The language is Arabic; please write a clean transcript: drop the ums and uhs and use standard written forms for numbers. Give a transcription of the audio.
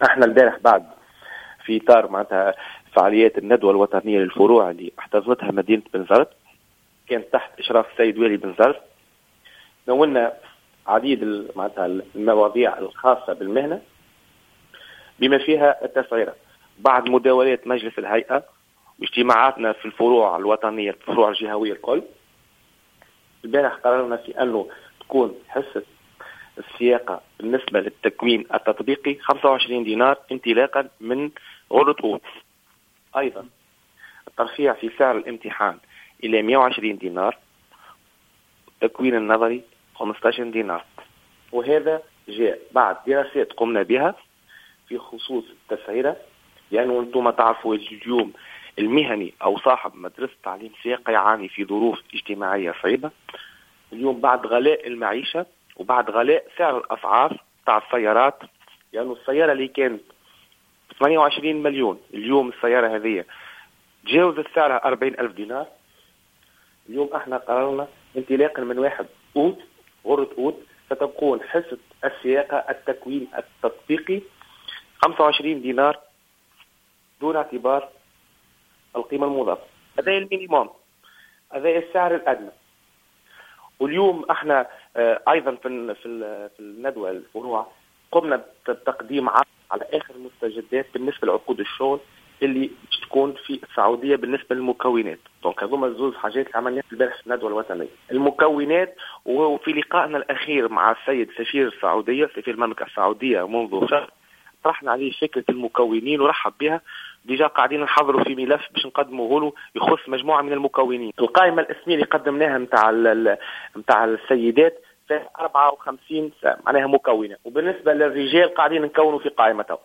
احنا البارح بعد في اطار معناتها فعاليات الندوه الوطنيه للفروع اللي احتضنتها مدينه بنزرت، كانت تحت اشراف السيد والي بنزرت. ناولنا عديد معناتها المواضيع الخاصه بالمهنه بما فيها التسعيره. بعد مداولات مجلس الهيئه واجتماعاتنا في الفروع الوطنيه الفروع الجهويه الكل، البارح قررنا في انه تكون حصه السياقة بالنسبة للتكوين التطبيقي 25 دينار انطلاقا من غرة أوت. أيضا الترفيع في سعر الامتحان إلى 120 دينار، التكوين النظري 15 دينار. وهذا جاء بعد دراسات قمنا بها في خصوص التسعيرة، لأنه أنتم تعرفوا اليوم المهني أو صاحب مدرسة تعليم سياقة يعاني في ظروف اجتماعية صعبة. اليوم بعد غلاء المعيشة وبعد غلاء سعر الأسعار تاع السيارات، لأنه يعني السيارة اللي كانت 28 مليون اليوم السيارة هذه تجاوزت سعرها 40,000 دينار. اليوم احنا قررنا انطلاقا من 1 أوت غرة أوت ستكون حصة السياقة التكوين التطبيقي 25 دينار دون اعتبار القيمة المضافة. هذا المينيموم، هذا السعر الأدنى. واليوم احنا ايضا في الندوه الفروع قمنا بتقديم عرض على اخر المستجدات بالنسبه لعقود الشغل اللي تكون في السعوديه بالنسبه للمكونات. دونك هذوما الزوز حاجات اللي عملناها البارح في الندوه الوطنيه المكونات. وفي لقائنا الاخير مع السيد سفير السعوديه سفير المملكه السعوديه منذ شهر طرحنا عليه فكره المكونين ورحب بها. ديجا قاعدين نحضروا في ملف باش نقدموه له يخص مجموعه من المكونين. القائمه الاسميه اللي قدمناها نتاع السيدات في 54 معناها مكونه، وبالنسبه للرجال قاعدين نكونوا في قائمته.